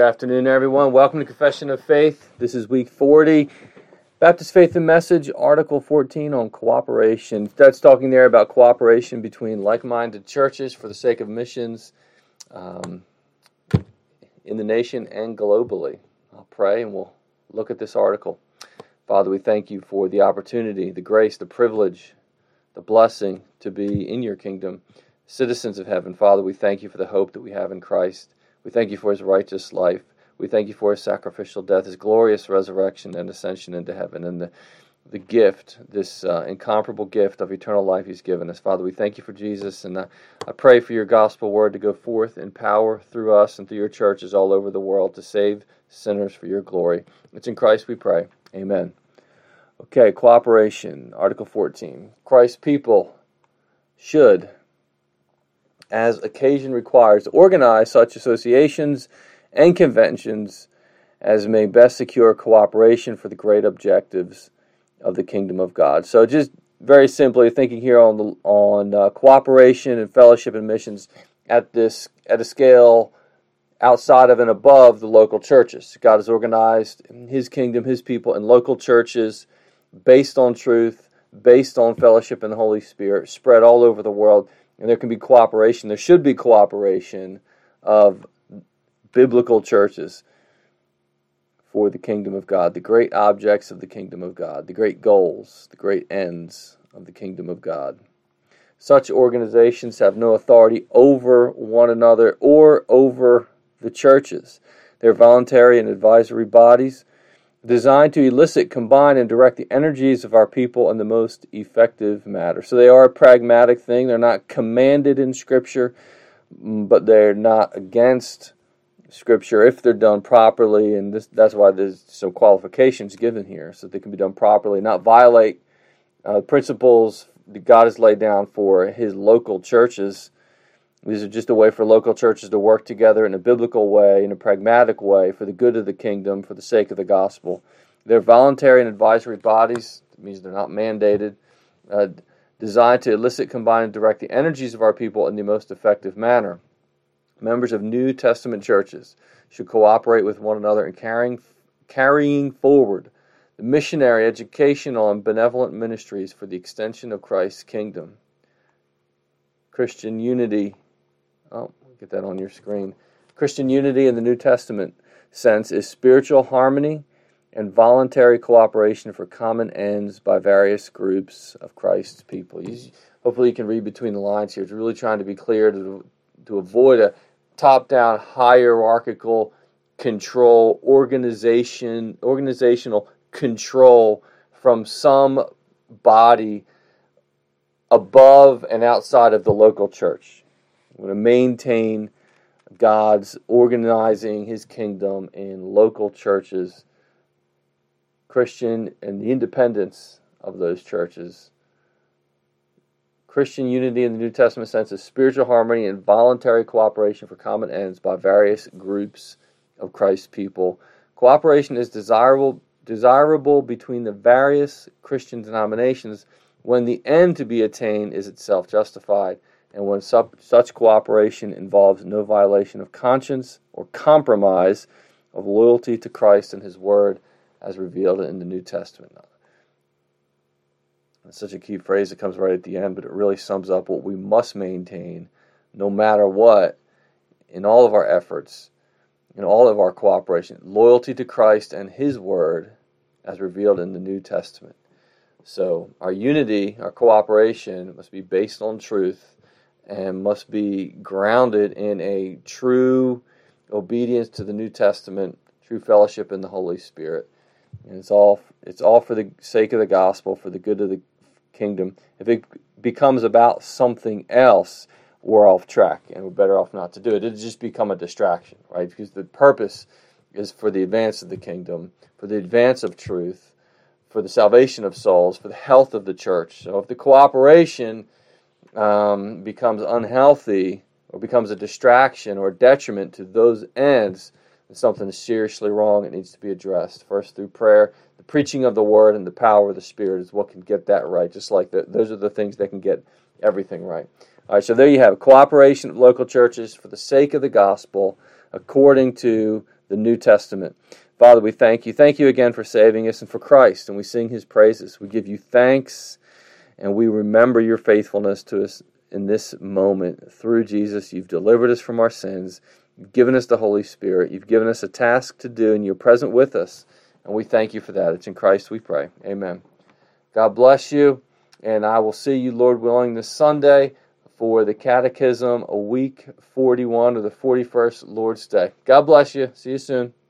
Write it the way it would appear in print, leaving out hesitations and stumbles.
afternoon, everyone. Welcome to Confession of Faith. This is week 40. Baptist Faith and Message, Article 14 on cooperation. That's talking there about cooperation between like-minded churches for the sake of missions in the nation and globally. I'll pray and we'll look at this article. Father, we thank you for the opportunity, the grace, the privilege, the blessing to be in your kingdom, citizens of heaven. Father, we thank you for the hope that we have in Christ. We thank you for his righteous life. We thank you for his sacrificial death, his glorious resurrection and ascension into heaven, and the gift, this incomparable gift of eternal life he's given us. Father, we thank you for Jesus, and I pray for your gospel word to go forth in power through us and through your churches all over the world to save sinners for your glory. It's in Christ we pray. Amen. Okay, cooperation, Article 14. Christ's people should, as occasion requires, organize such associations and conventions as may best secure cooperation for the great objectives of the kingdom of God. So just very simply thinking here on cooperation and fellowship and missions at a scale outside of and above the local churches. God has organized his kingdom, his people, in local churches based on truth, based on fellowship in the Holy Spirit, spread all over the world. And there can be cooperation. There should be cooperation of biblical churches for the kingdom of God, the great objects of the kingdom of God, the great goals, the great ends of the kingdom of God. Such organizations have no authority over one another or over the churches. They're voluntary and advisory bodies designed to elicit, combine, and direct the energies of our people in the most effective manner. So they are a pragmatic thing. They're not commanded in Scripture, but they're not against Scripture if they're done properly, and that's why there's some qualifications given here, so they can be done properly, not violate principles that God has laid down for his local churches. These are just a way for local churches to work together in a biblical way, in a pragmatic way, for the good of the kingdom, for the sake of the gospel. They're voluntary and advisory bodies. It means they're not mandated. Designed to elicit, combine, and direct the energies of our people in the most effective manner. Members of New Testament churches should cooperate with one another in carrying forward the missionary, educational, and benevolent ministries for the extension of Christ's kingdom. Christian unity. Get that on your screen. Christian unity in the New Testament sense is spiritual harmony and voluntary cooperation for common ends by various groups of Christ's people. Hopefully you can read between the lines here. It's really trying to be clear to avoid a top-down hierarchical control, organizational control from some body above and outside of the local church. We're going to maintain God's organizing his kingdom in local churches, Christian, and the independence of those churches. Christian unity in the New Testament sense is spiritual harmony and voluntary cooperation for common ends by various groups of Christ's people. Cooperation is desirable between the various Christian denominations when the end to be attained is itself justified, and when such cooperation involves no violation of conscience or compromise of loyalty to Christ and his word as revealed in the New Testament. It's such a key phrase that comes right at the end, but it really sums up what we must maintain no matter what in all of our efforts, in all of our cooperation. Loyalty to Christ and his word as revealed in the New Testament. So our unity, our cooperation must be based on truth and must be grounded in a true obedience to the New Testament, true fellowship in the Holy Spirit. And it's all for the sake of the gospel, for the good of the kingdom. If it becomes about something else, we're off track, and we're better off not to do it. It'll just become a distraction, right? Because the purpose is for the advance of the kingdom, for the advance of truth, for the salvation of souls, for the health of the church. So if the cooperation becomes unhealthy or becomes a distraction or a detriment to those ends, then something is seriously wrong. It needs to be addressed. First through prayer, the preaching of the word, and the power of the Spirit is what can get that right. Just like that, those are the things that can get everything right. All right, so there you have it. Cooperation of local churches for the sake of the gospel, according to the New Testament. Father, we thank you. Thank you again for saving us and for Christ, and we sing his praises. We give you thanks, and we remember your faithfulness to us in this moment. Through Jesus, you've delivered us from our sins. You've given us the Holy Spirit. You've given us a task to do, and you're present with us, and we thank you for that. It's in Christ we pray. Amen. God bless you, and I will see you, Lord willing, this Sunday for the Catechism, a week 41 of the 41st Lord's Day. God bless you. See you soon.